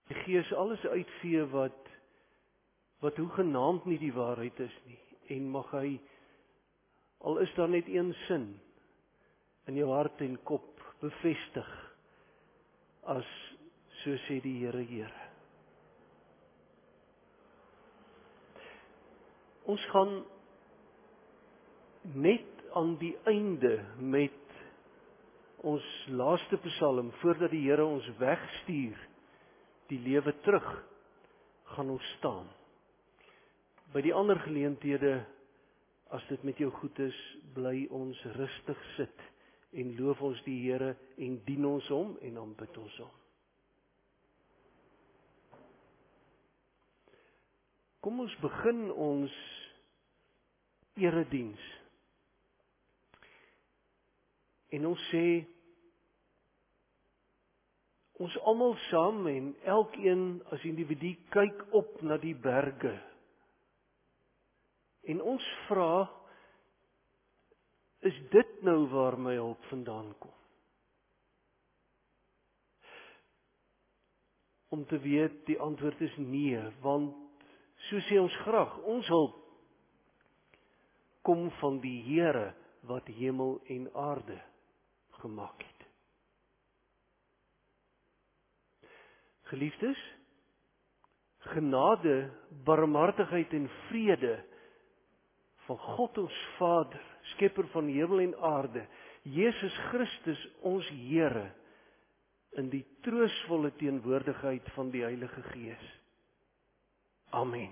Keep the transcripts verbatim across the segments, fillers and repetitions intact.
Die Gees alles uitvee wat wat hoegenaamd nie die waarheid is nie, en mag hy, al is daar net een sin, in jou hart en kop bevestig, as so sê die Here, Here. Ons gaan net aan die einde met ons laaste psalm, voordat die Here ons wegstuur, die lewe terug, gaan ons staan. By die ander geleenthede, as dit met jou goed is, bly ons rustig sit en loof ons die Here en dien ons hom en aanbid ons hom. Kom ons begin ons erediens. En ons sê, ons almal saam en elkeen as individu kyk op na die berge. En ons vra, is dit nou waar my hulp vandaan kom? Om te weet, die antwoord is nee, want so sê ons graag, ons hulp kom van die Here wat hemel en aarde gemaak het. Geliefdes, genade, barmhartigheid en vrede van God ons Vader, skepper van hemel en aarde, Jesus Christus ons Here, in die troostvolle teenwoordigheid van die Heilige Gees. Amen.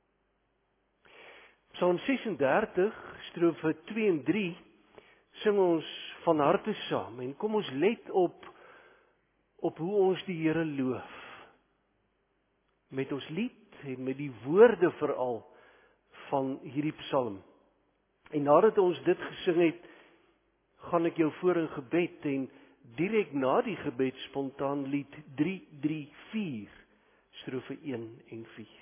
Psalm ses en dertig, strofe twee en drie, sing ons van harte saam, en kom ons let op, op hoe ons die Here loof. Met ons lied en met die woorde veral van hierdie psalm. En nadat ons dit gesing het, gaan ek jou voor in gebed, en direk na die gebed spontaan lied drie drie vier, strofe een en vier.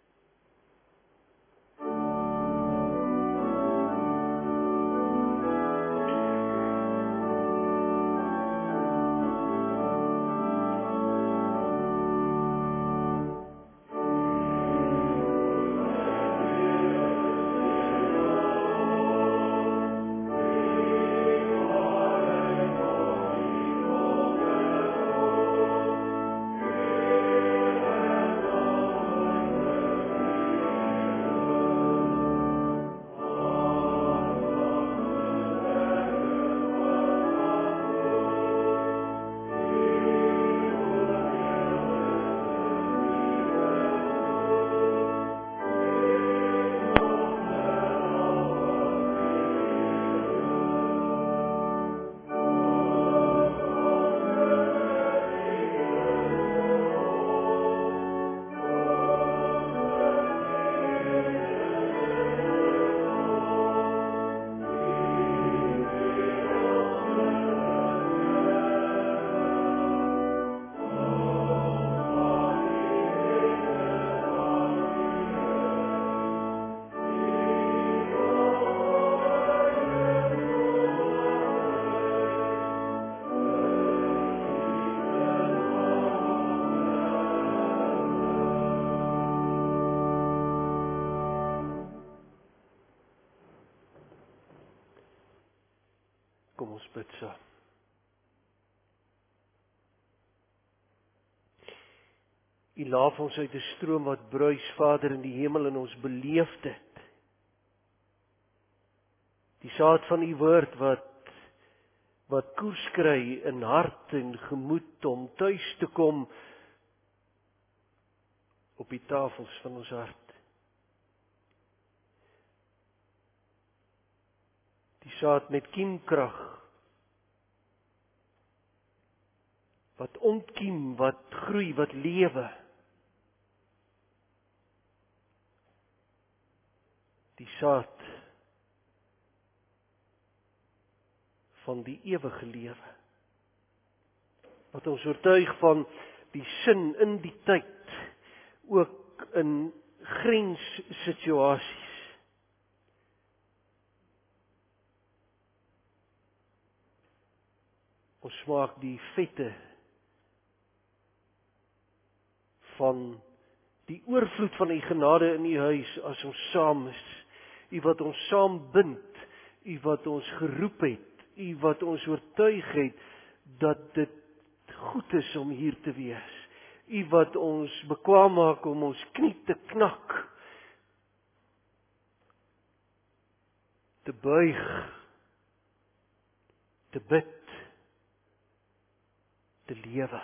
Kom ons bid saam. U laaf ons uit 'n stroom wat bruis, Vader, in die hemel, en ons beleef dit. Die saad van u woord wat wat koers kry in hart en gemoed om tuis te kom op die tafels van ons hart. Die saad met kiemkrag, wat ontkiem, wat groei, wat lewe. Die saad van die ewige lewe, wat ons oortuig van die sin in die tyd, ook in grenssituasies. Ons smaak die vette van die oorvloed van U genade in U huis as ons saam is. U wat ons saam bind, U wat ons geroep het, U wat ons oortuig het dat dit goed is om hier te wees. U wat ons bekwaam maak om ons knie te knak, te buig, te bid, te lewe.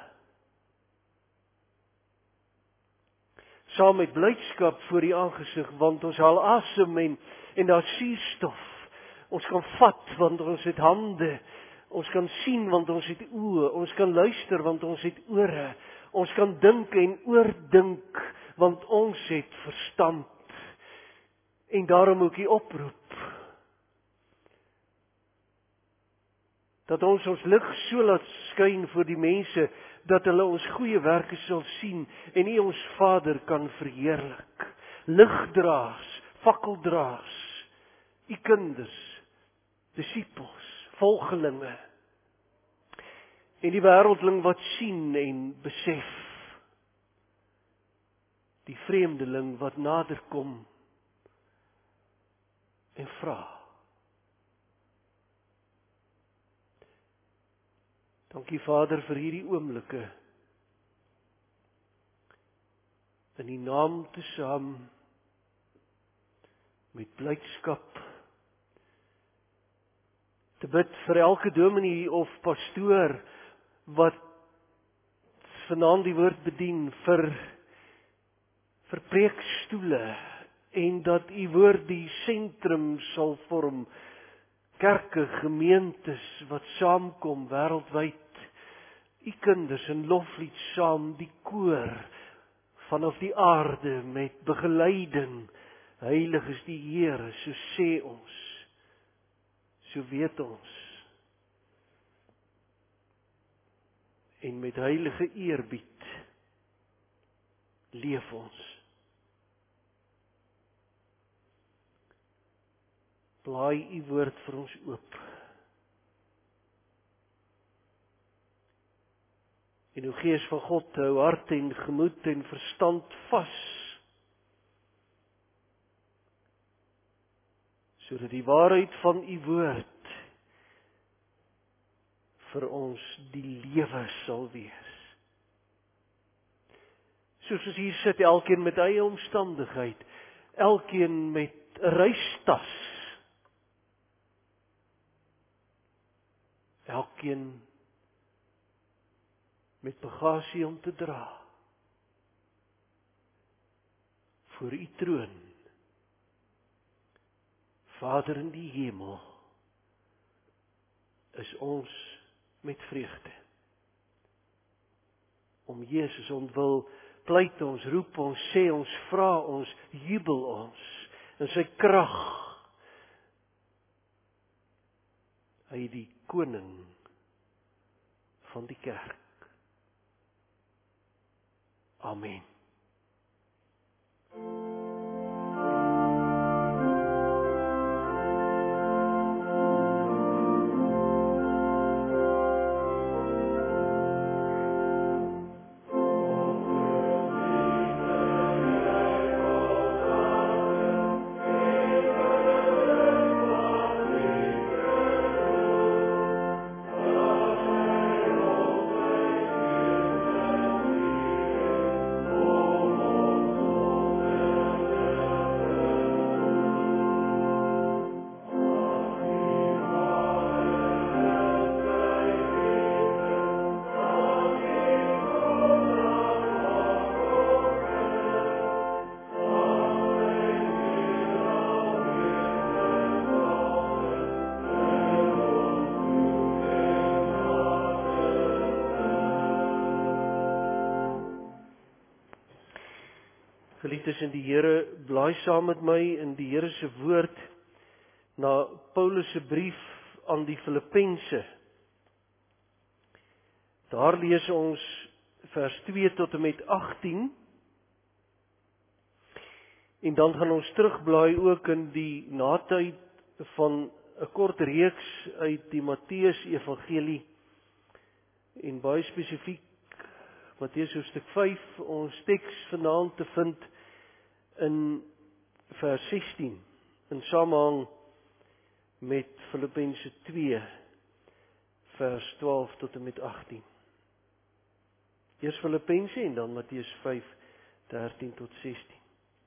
Saam met blydskap voor U aangesig, want ons haal asem en, en daar suurstof. Ons kan vat, want ons het hande. Ons kan sien, want ons het oë. Ons kan luister, want ons het ore. Ons kan dink en oordink, want ons het verstand. En daarom ook die oproep, dat ons ons lig so laat skyn voor die mense, dat hulle ons goeie werke sal sien, en U ons Vader kan verheerlik. Ligdraers, fakkeldraers, U kinders, disippels, volgelinge, en die wêreldling wat sien en besef, die vreemdeling wat nader kom en vra. Dankie Vader vir hierdie oomblikke, in die naam te saam, met blydskap, te bid vir elke dominee of pastoor, wat vanaand die woord bedien, vir, vir preekstoele, en dat U woord die sentrum sal vorm, kerke, gemeentes, wat saamkom wêreldwyd, U kinders in loflied saam, die koor, vanaf die aarde, met begeleiding, heilig is die Here, so sê ons, so weet ons, en met heilige eerbied, leef ons. Blaai U woord vir ons oop. En o Gees van God, hou hart en gemoed en verstand vas, sodat die waarheid van U woord vir ons die lewe sal wees. Soos ons hier sit, elkeen met eie omstandigheid, elkeen met 'n reistas, elkeen met bagasie om te dra, voor U troon, Vader in die hemel, is ons met vreugde. Om Jesus ontwil, pleit ons, roep ons, sê ons, vra ons, jubel ons, in sy krag, hy die koning van die kerk. Amen. Geliefdes in die Here, blaai saam met my in die Here se woord na Paulus se brief aan die Filippense. Daar lees ons vers twee tot en met agttien. En dan gaan ons terugblaai ook in die natyd van 'n kort reeks uit die Matteus Evangelie en baie spesifiek Matteus hoofstuk vyf, ons teks vanaand te vind in vers sestien, in samehang met Filippense twee, vers twaalf tot en met agttien. Eers Filippense en dan Matteus vyf, dertien tot sestien.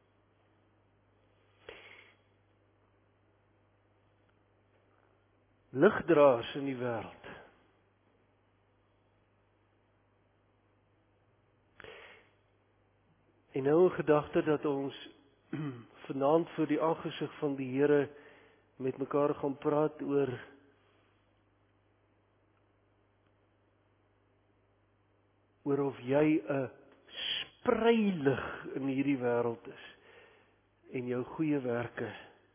Ligdraers in die wêreld. En nou 'n gedagte dat ons vanaand voor die aangesig van die Here met mekaar gaan praat oor oor of jy 'n spreilig in hierdie wêreld is en jou goeie werke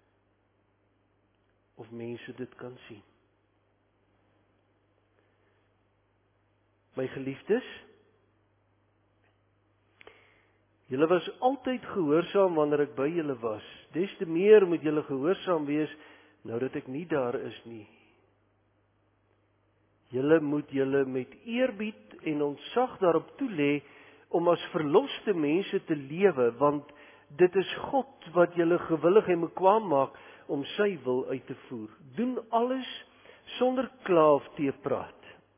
of mense dit kan sien. My geliefdes, julle was altyd gehoorsaam wanneer ek by julle was. Des te meer moet julle gehoorsaam wees nou dat ek nie daar is nie. Julle moet julle met eerbied en ontzag daarop toelê om as verloste mense te lewe, want dit is God wat julle gewillig en bekwaam maak om sy wil uit te voer. Doen alles sonder kla of teepraat.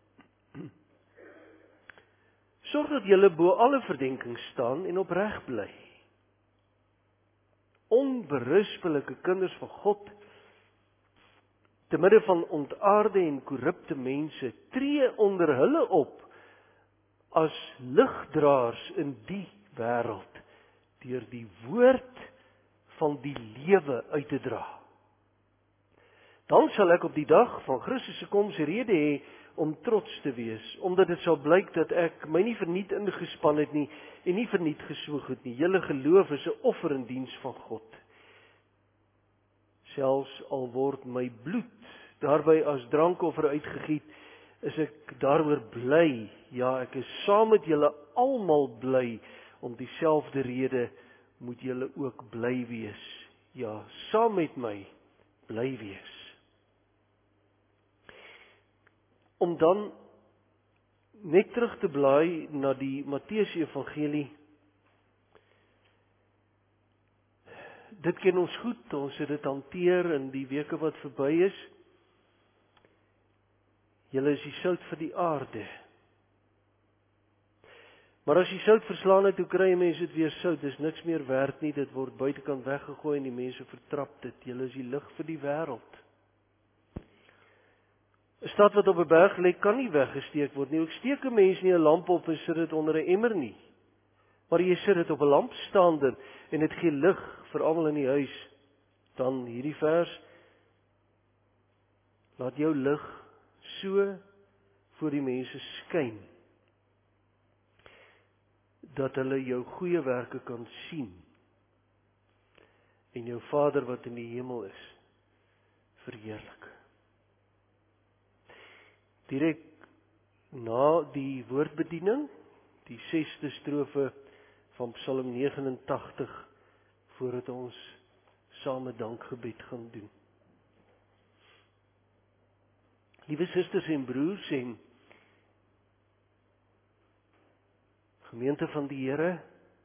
Sorg dat julle bo alle verdenking staan en opreg bly. Onberispelike kinders van God, te midde van ontaarde en korrupte mense, tree onder hulle op as ligdraers in die wêreld, deur die woord van die lewe uit te dra. Dan sal ek op die dag van Christus se koms rede hê om trots te wees, omdat dit sal blyk dat ek my nie verniet ingespan het nie en nie verniet geswoeg het nie. Julle geloof is 'n offer in diens van God. Selfs al word my bloed daarby as drankoffer uitgegiet, is ek daaroor bly. Ja, ek is saam met julle almal bly, om dieselfde rede moet julle ook bly wees. Ja, saam met my bly wees. Om dan net terug te blaai na die Matteus Evangelie. Dit ken ons goed, ons het dit hanteer in die weke wat verby is. Julle is die sout vir die aarde. Maar as die sout verslaan het, hoe kry mense dit weer sout? Dis niks meer werd nie, dit word buitekant weggegooi en die mense vertrap dit. Julle is die lig vir die wêreld. 'n Stad wat op 'n berg lê, kan nie weggesteek word nie. Ook steek 'n mens nie 'n lamp op en sit dit onder 'n emmer nie. Maar jy sit dit op 'n lampstaander en dit gee lig vir almal in die huis. Dan hierdie vers: laat jou lig so voor die mense skyn, dat hulle jou goeie werke kan sien en jou Vader wat in die hemel is, verheerlik. Direk na die woordbediening, die sesde strofe van Psalm negen en tachtig, voordat ons same dankgebed gaan doen. Liewe susters en broers en gemeente van die Here,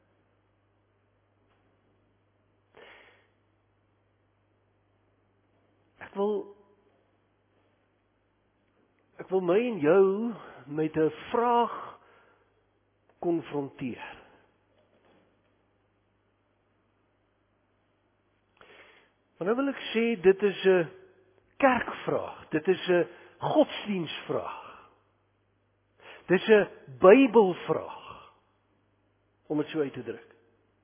ek wil Ek wil my en jou met 'n vraag konfronteer. Maar nou wil ek sê, dit is 'n kerkvraag, dit is 'n godsdienstvraag. Dit is 'n Bybelvraag, om dit so uit te druk.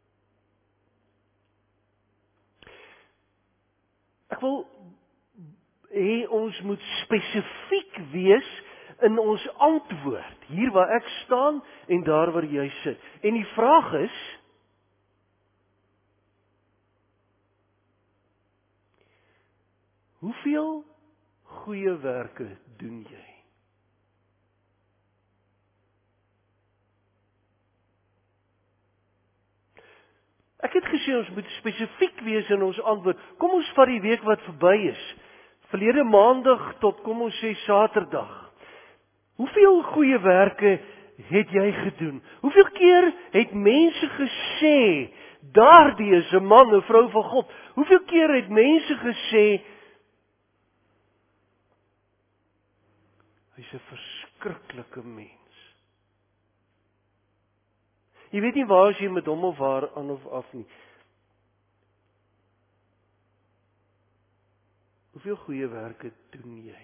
Ek wil hê ons moet spesifiek wees in ons antwoord, hier waar ek staan en daar waar jy sit. En die vraag is, hoeveel goeie werke doen jy? Ek het gesê ons moet spesifiek wees in ons antwoord. Kom ons vat die week wat verby is. Verlede maandag tot kom ons sê Saterdag. Hoeveel goeie werke het jy gedoen? Hoeveel keer het mense gesê, daardie is 'n man, 'n vrou van God. Hoeveel keer het mense gesê, hy's 'n verskriklike mens. Jy weet nie waar as jy met hom of haar aan of af nie. Hoeveel goeie werke doen jy?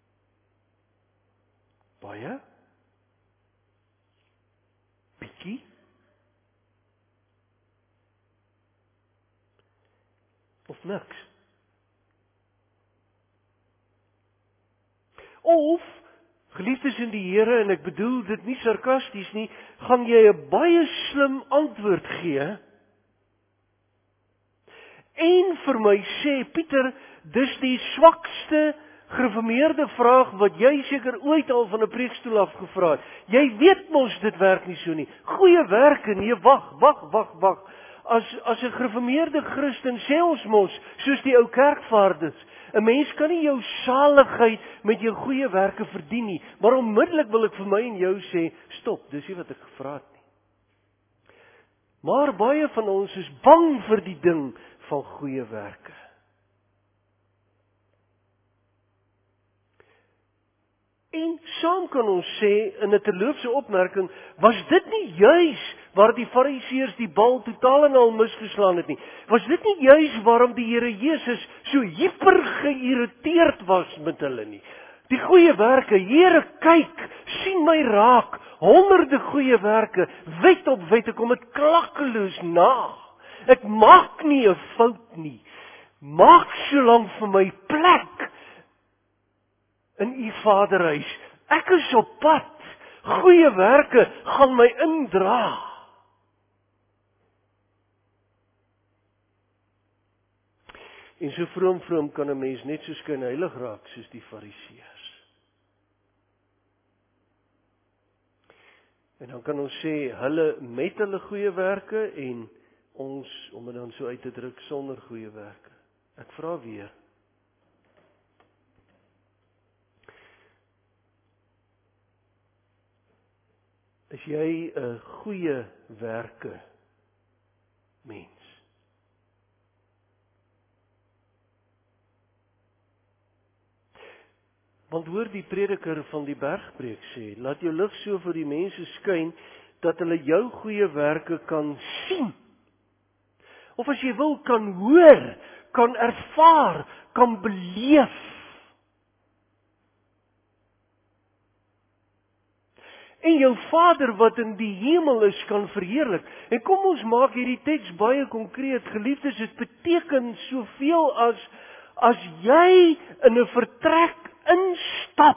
Baie? Bietjie? Of niks? Of, geliefdes in die Here, en ek bedoel dit nie sarkasties nie, gaan jy 'n baie slim antwoord gee en vir my sê, Pieter, dis die swakste gereformeerde vraag wat jy seker ooit al van 'n preekstoel af gevra het. Jy weet mos dit werk nie so nie. Goeie werke, nee, wag, wag, wag, wag. As as 'n gereformeerde Christen sê ons mos, soos die ou kerkvaarders, 'n mens kan nie jou saligheid met jou goeie werke verdien nie, maar onmiddellik wil ek vir my en jou sê, stop, dis nie wat ek gevra het nie. Maar baie van ons is bang vir die ding van goeie werke. En saam kan ons sê, in 'n terloopse opmerking, was dit nie juis waar die Fariseërs die bal totaal en al misgeslaan het nie? Was dit nie juis waarom die Here Jesus so hyper geïrriteerd was met hulle nie? Die goeie werke, Here, kyk, sien my raak, honderde goeie werke, wet op wet, ek kom dit klakkeloos na. Ek maak nie 'n fout nie. Maak so lank vir my plek in u Vaderhuis. Ek is op pad. Goeie werke gaan my indra. En so vroom vroom kan 'n mens net so skynheilig raak soos die Fariseërs. En dan kan ons sê, hulle met hulle goeie werke en ons, om dit dan so uit te druk, sonder goeie werke. Ek vra weer. Is jy 'n goeie werke mens? Want hoor die prediker van die bergpreek sê, laat jou lig so vir die mense skyn, dat hulle jou goeie werke kan sien. Of as jy wil, kan hoor, kan ervaar, kan beleef. En jou Vader wat in die hemel is, kan verheerlik. En kom ons maak hierdie teks baie konkreet. Geliefdes, dit beteken soveel as, as jy in 'n vertrek instap,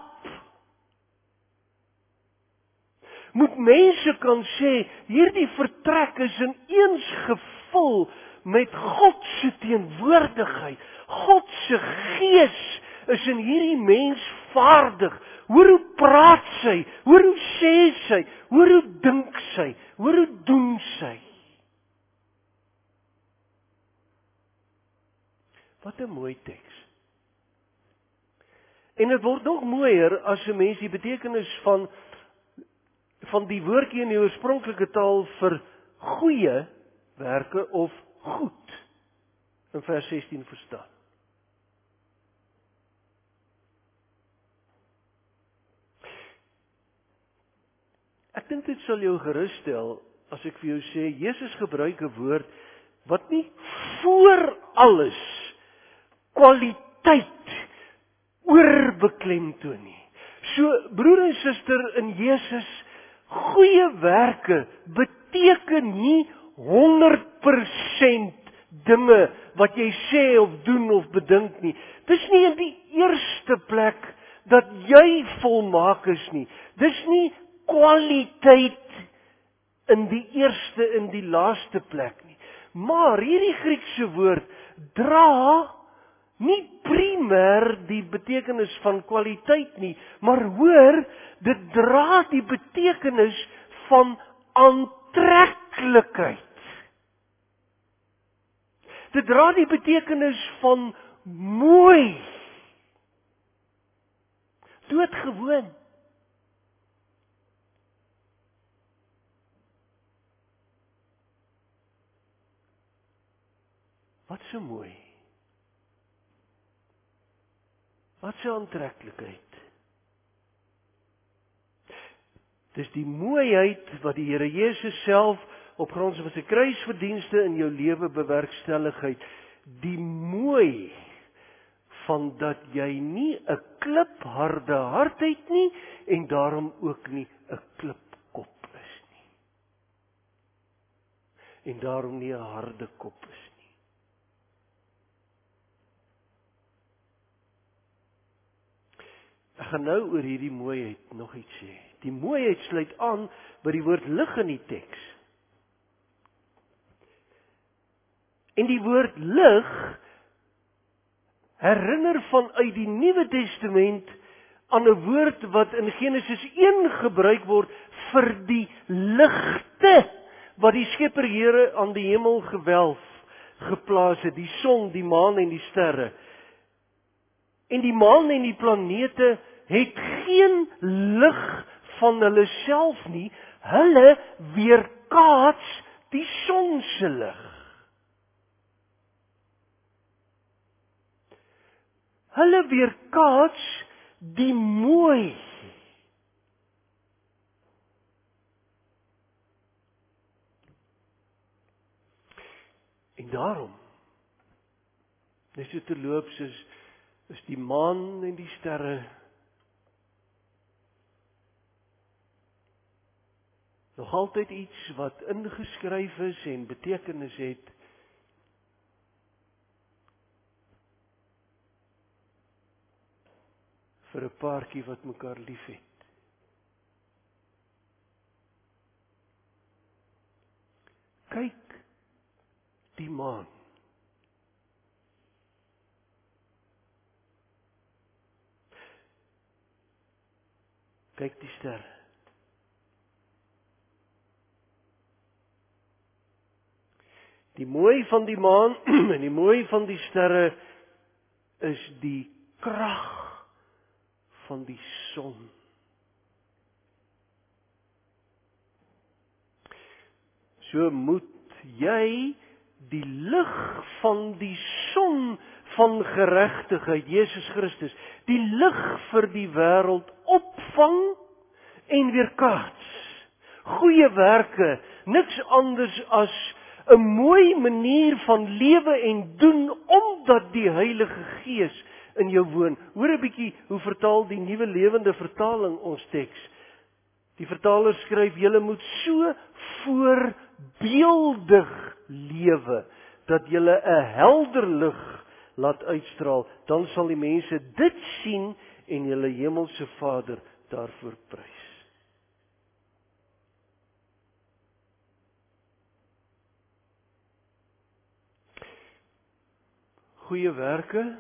moet mense kan sê, hierdie vertrek is ineens gevul met God se teenwoordigheid. God se gees is in hierdie mens vaardig. Hoor hoe praat sy, hoor hoe sê sy, hoor hoe dink sy, hoor hoe doen sy. Wat 'n mooi teks. En dit word nog mooier as 'n mens die betekenis van van die woordjie in die oorspronklike taal vir goeie werke of goed in vers sestien verstaan. Ek dink dit sal jou gerusstel as ek vir jou sê, Jesus gebruik 'n woord wat nie voor alles kwaliteit oorbeklemtoon nie. So, broer en suster in Jesus, goeie werke beteken nie honderd persent dinge wat jy sê of doen of bedink nie. Dis nie in die eerste plek dat jy volmaak is nie. Dis nie kwaliteit in die eerste en die laaste plek nie. Maar hierdie Griekse woord dra nie primêr die betekenis van kwaliteit nie, maar hoor, dit dra die betekenis van aantreklikheid. Dit dra die betekenis van mooi. Doodgewoon. Wat so mooi. Wat so aantreklikheid. Dis die mooiheid wat die Here Jesus self op grond van sy kruisverdienste in jou lewe bewerkstelligheid. Die mooi van dat jy nie 'n klipharde hart het nie en daarom ook nie 'n klipkop is nie. En daarom nie 'n harde kop is nie. Ek gaan nou oor hierdie mooiheid nog iets sê. Die mooiheid sluit aan by die woord lig in die teks. En die woord lig herinner vanuit die Nuwe Testament aan 'n woord wat in Genesis een gebruik word vir die ligte wat die Skepper Here aan die hemelgewelf geplaas het, die son, die maan en die sterre. En die maan en die planete het geen lig van hulle self nie, hulle weerkaats die son se lig. Hulle weerkaats die mooi. En daarom, net so terloops is, is die maan en die sterre nog altyd iets wat ingeskryf is en betekenis het vir 'n paartjie wat mekaar liefhet. Kyk die maan. Kyk die sterre. Die mooi van die maan en die mooi van die sterre is die krag van die son. So moet jy die lig van die son van geregtigheid, Jesus Christus, die lig vir die wêreld opvang en weerkaats. Goeie werke, niks anders as 'n mooi manier van lewe en doen omdat die Heilige Gees in jou woon. Hoor 'n bietjie hoe vertaal die Nuwe Lewende Vertaling ons teks. Die vertaler skryf: julle moet so voorbeeldig lewe dat julle 'n helder lig laat uitstraal, dan sal die mense dit sien en julle hemelse Vader daarvoor prys. Goeie werke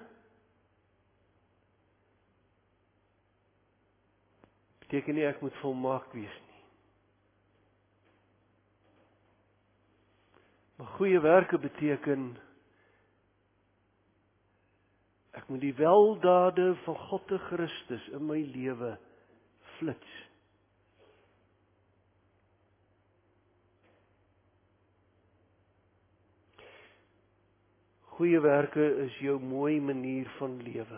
beteken nie ek moet volmaak wees nie. Maar goeie werke beteken ek moet die weldade van God te Christus in my lewe flits. Goeie werke is jou mooi manier van lewe.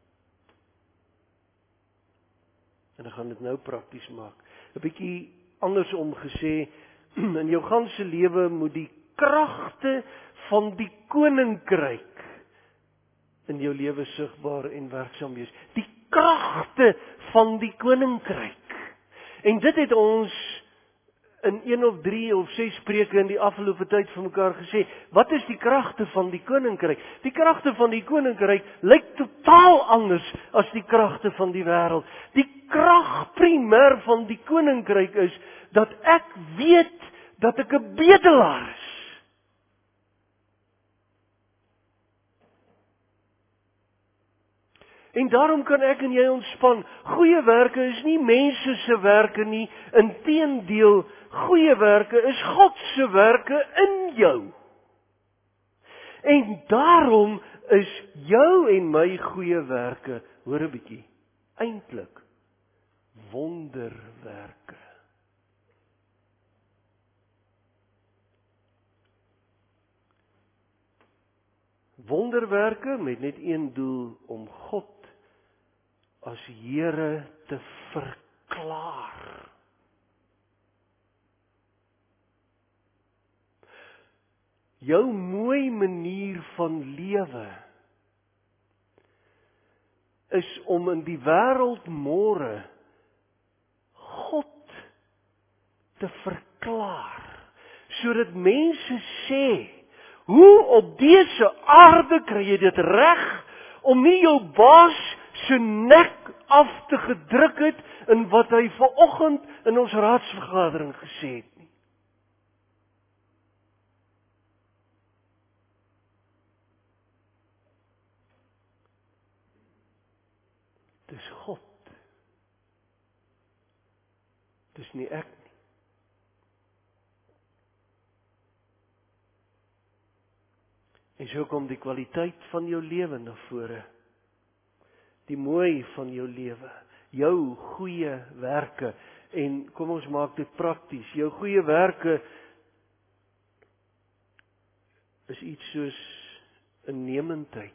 En ek gaan dit nou prakties maak. 'n Bietjie andersom gesê, in jou ganse lewe moet die kragte van die koninkryk in jou lewe sigbaar en werksaam wees. Die kragte van die koninkryk. En dit het ons in een of drie of ses preke in die afgelope tyd vir mekaar gesê. Wat is die kragte van die koninkryk? Die kragte van die koninkryk lyk totaal anders as die kragte van die wêreld. Die krag primêr van die koninkryk is dat ek weet dat ek 'n bedelaar is. En daarom kan ek en jy ontspan. Goeie werke is nie mense se werke nie, inteendeel, goeie werke is God se werke in jou. En daarom is jou en my goeie werke, hoor 'n bietjie, eintlik wonderwerke. wonderwerke met net een doel, om God as Here te verklaar. Jou mooi manier van lewe is om in die wêreld môre God te verklaar, sodat mense sê, hoe op dese aarde kry jy dit reg om nie jou baas se nek af te gedruk het in wat hy vanoggend in ons raadsvergadering gesê het nie. Dis God. Dis nie ek nie. En so kom die kwaliteit van jou lewe na vore. Die mooi van jou lewe, jou goeie werke. En kom ons maak dit prakties. Jou goeie werke is iets soos innemendheid.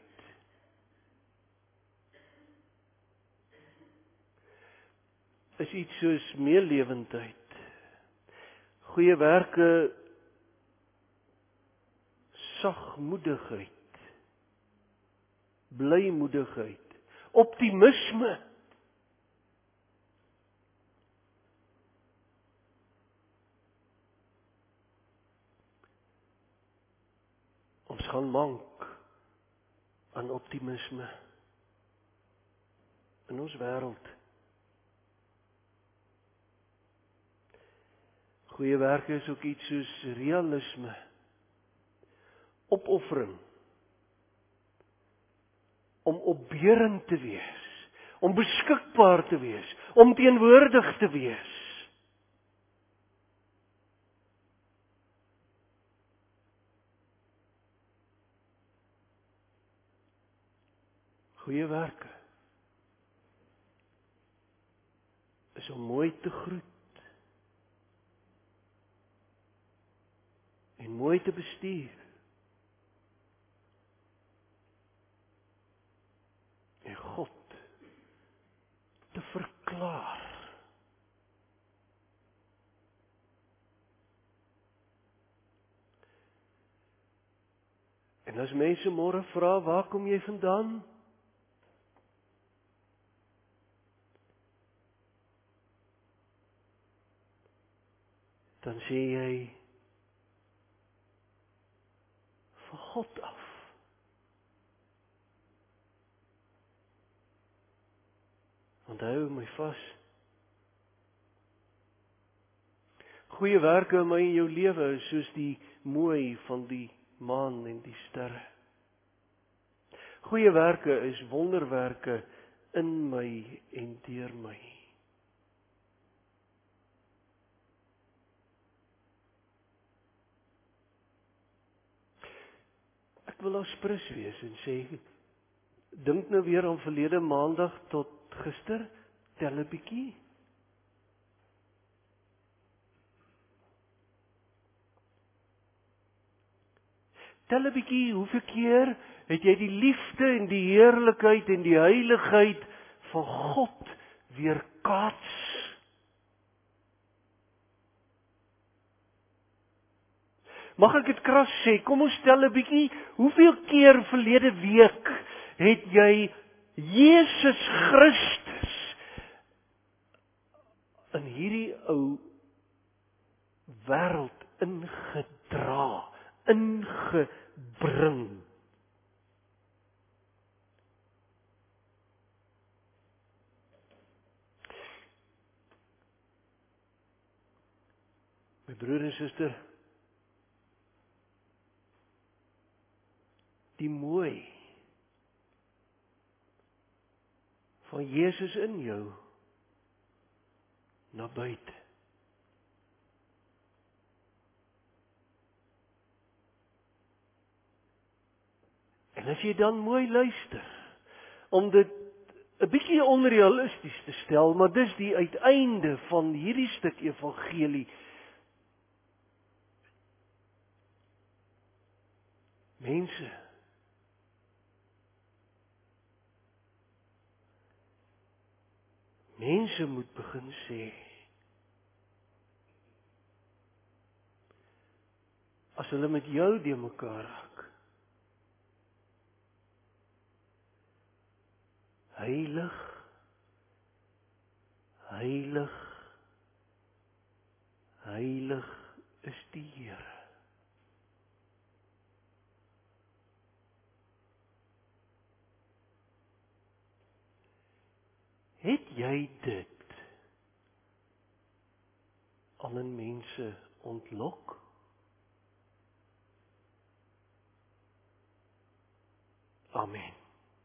Is iets soos meelewendheid. Goeie werke, sagmoedigheid, blymoedigheid, optimisme. Ons gaan mank aan optimisme in ons wêreld. Goeie werke is ook iets soos realisme, opoffering, om opbeurend te wees, om beskikbaar te wees, om teenwoordig te wees. Goeie werke is om mooi te groet en mooi te bestuur. En God te verklaar. En as mense môre vra, waar kom jy vandaan? Dan sê jy, van God af. Onthou my vas. Goeie werke in my en jou lewe is soos die mooi van die maan en die sterre. Goeie werke is wonderwerke in my en deur my. Ek wil aspres wees en sê, dink nou weer aan verlede maandag tot gister, tel 'n bietjie. Tel 'n bietjie, hoeveel keer het jy die liefde en die heerlikheid en die heiligheid van God weerkaats? Mag ek dit kras sê, kom ons tel 'n bietjie, hoeveel keer verlede week het jy Jesus Christus in hierdie ou wêreld ingedra, ingebring. My broer en suster, die mooi van Jesus in jou na buite. En as jy dan mooi luister, om dit 'n bietjie onrealisties te stel, maar dis die uiteinde van hierdie stuk evangelie. Mense mense moet begin sê, as hulle met jou die mekaar raak, heilig, heilig, heilig is die Here. Het jy dit al in mense ontlok? Amen.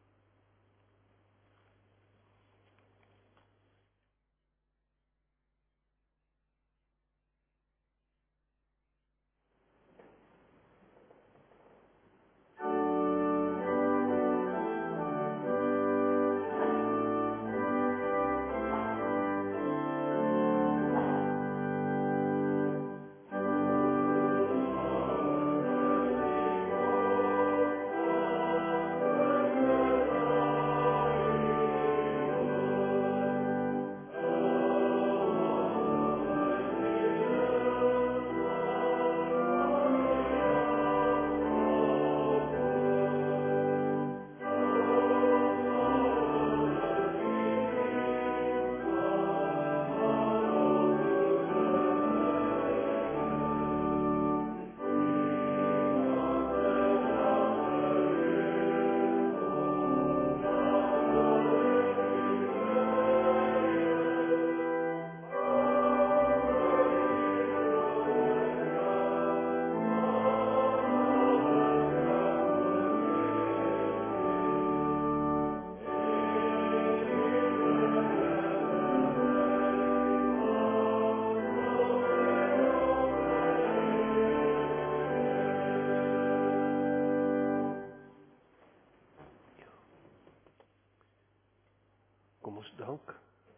Kom ons dank.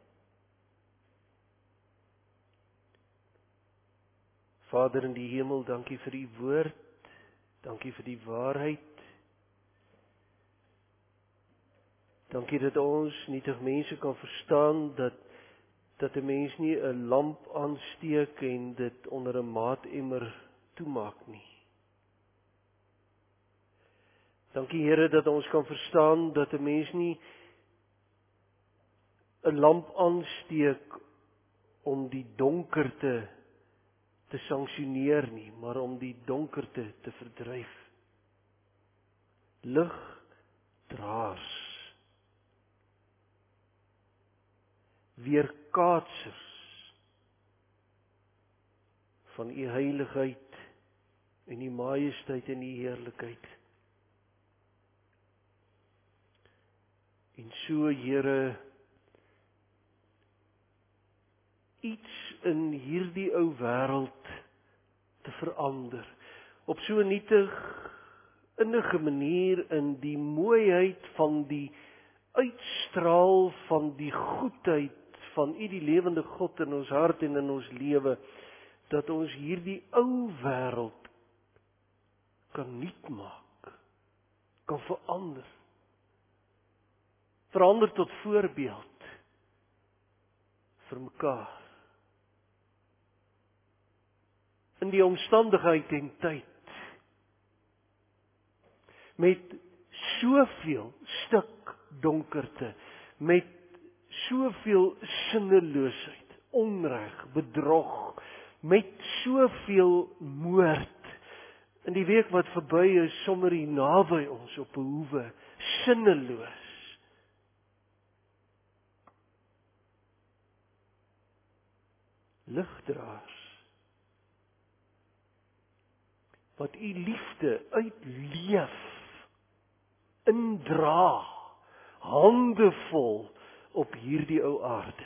Vader in die hemel, dankie vir die woord, dankie vir die waarheid. Dankie dat ons nietig mense kan verstaan dat dat 'n mens nie 'n lamp aansteek en dit onder 'n maatemmer toemaak nie. Dankie Here dat ons kan verstaan dat 'n mens nie 'n lamp aansteek om die donkerte te sanksioneer nie, maar om die donkerte te verdryf. Ligdraers, weerkaatsers van u heiligheid en u majesteit en u heerlikheid. En so Here, iets in hierdie ou wêreld te verander, op so 'n nietig, innige manier in die mooiheid van die uitstraal van die goedheid van U die lewende God in ons hart en in ons lewe, dat ons hierdie ou wêreld kan nuut maak, kan verander, verander tot voorbeeld vir mekaar. In die omstandigheid en tyd, met soveel stuk donkerte, met soveel sinneloosheid, onreg, bedrog, met soveel moord, in die week wat verby is, sommer hier naby ons op 'n hoewe, sinneloos. Ligdraers, wat u liefde uitleef, indra, handevol op hierdie ou aarde.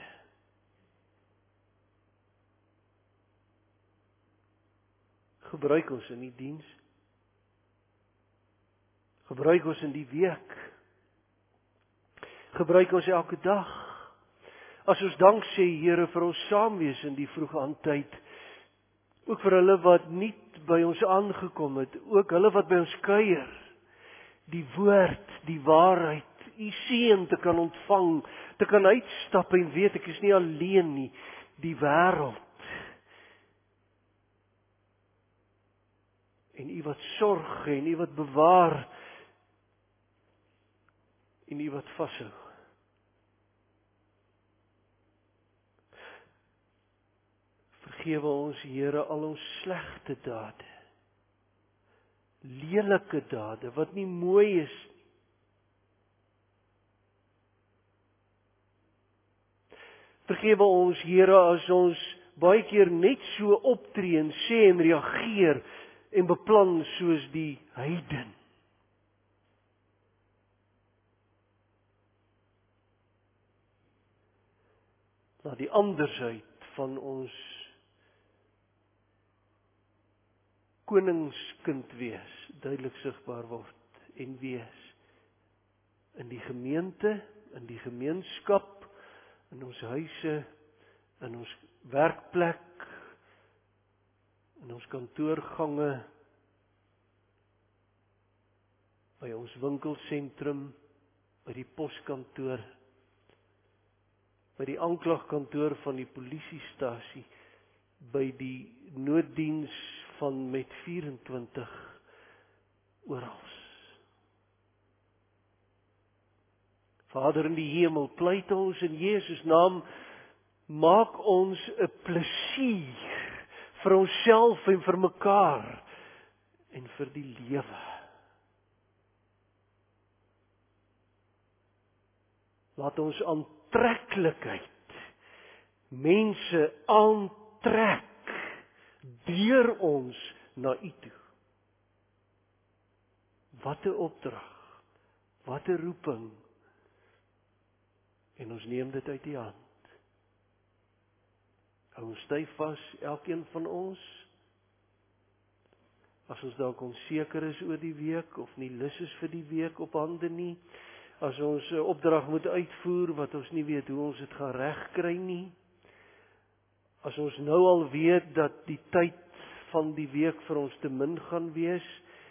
Gebruik ons in die diens. Gebruik ons in die week. Gebruik ons elke dag. As ons dank sê, Here, vir ons saamwees in die vroeë aandtyd, ook vir hulle wat nie by ons aangekom het, ook hulle wat by ons kuier, die woord, die waarheid, U seën te kan ontvang, te kan uitstap en weet ek is nie alleen nie, die wêreld. En U wat sorg en U wat bewaar en U wat vashou. Vergewe ons, Here, al ons slegte dade, lelike dade wat nie mooi is nie. Vergewe ons, Here, as ons baie keer net so optree en sê en reageer en beplan soos die heiden. Laat die andersheid van ons koningskind wees, duidelik sigbaar word en wees in die gemeente, in die gemeenskap, in ons huise, in ons werkplek, in ons kantoorgange, by ons winkelsentrum, by die poskantoor, by die aanklagkantoor van die polisiestasie, by die nooddiens van met vyf en twintig orals. Vader in die hemel, pleit ons in Jesus naam, maak ons 'n plesier vir onsself en vir mekaar en vir die lewe. Laat ons aantreklikheid mense aantrek deur ons na U toe. Wat 'n opdrag, wat 'n roeping. En ons neem dit uit U hand. Hou ons styf vas, elkeen van ons. As ons dalk onseker is oor die week of nie lus is vir die week op hande nie, as ons 'n opdrag moet uitvoer wat ons nie weet hoe ons dit gaan regkry nie, as ons nou al weet dat die tyd van die week vir ons te min gaan wees,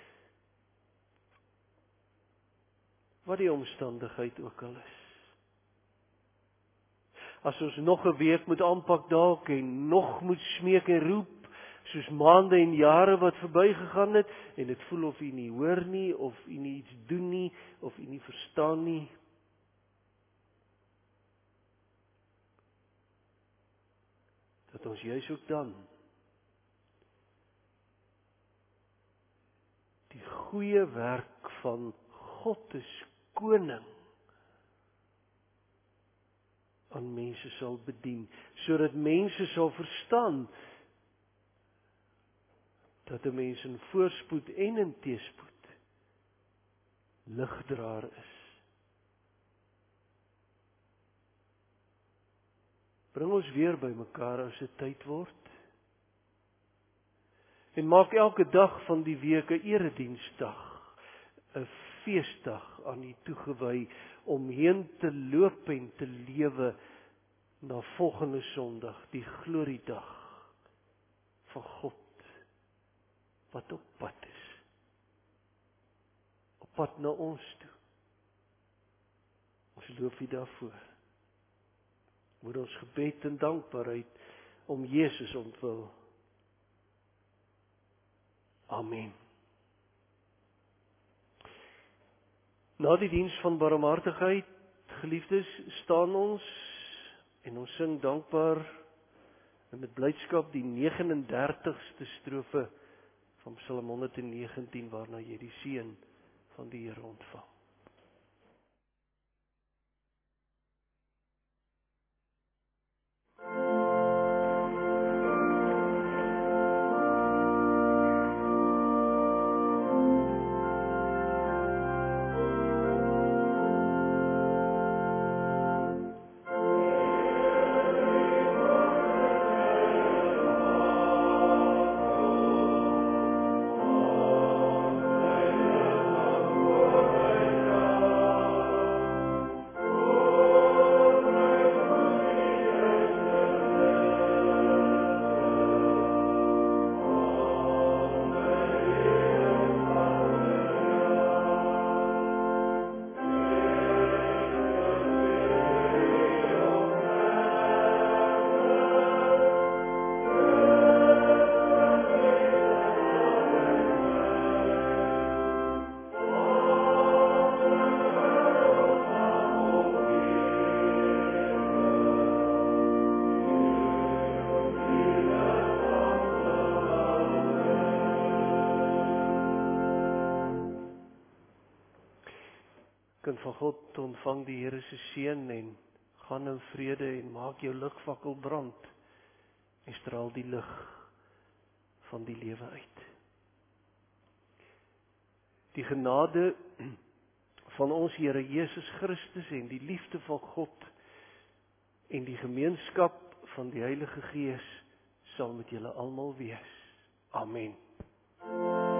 wat die omstandigheid ook al is. As ons nog 'n week moet aanpak dalk en nog moet smeek en roep, soos maande en jare wat verbygegaan het, en dit voel of U nie hoor nie, of U nie iets doen nie, of U nie verstaan nie. Dat ons juis ook dan die goeie werk van God is koning aan mense sal bedien, sodat mense sal verstaan dat 'n mens in voorspoed en in teëspoed ligdraer is. Bring ons weer by mekaar as dit tyd word en maak elke dag van die week 'n erediensdag, 'n feesdag aan U toegewy om heen te loop en te lewe na volgende Sondag, die gloriedag van God wat op pad is. Op pad na ons toe. Ons loof U daarvoor. Moet ons gebed en dankbaarheid om Jesus ontwil. Amen. Na die diens van barmhartigheid, geliefdes, staan ons en ons sing dankbaar en met blydskap die negenendertigste strofe van Psalm honderdnegentien, waarna jy die seën van die Here ontvang. Kind van God, ontvang die Here se seën en gaan in vrede en maak jou ligvakkel brand en straal die lig van die lewe uit. Die genade van ons Here Jesus Christus en die liefde van God en die gemeenskap van die Heilige Gees sal met julle almal wees. Amen.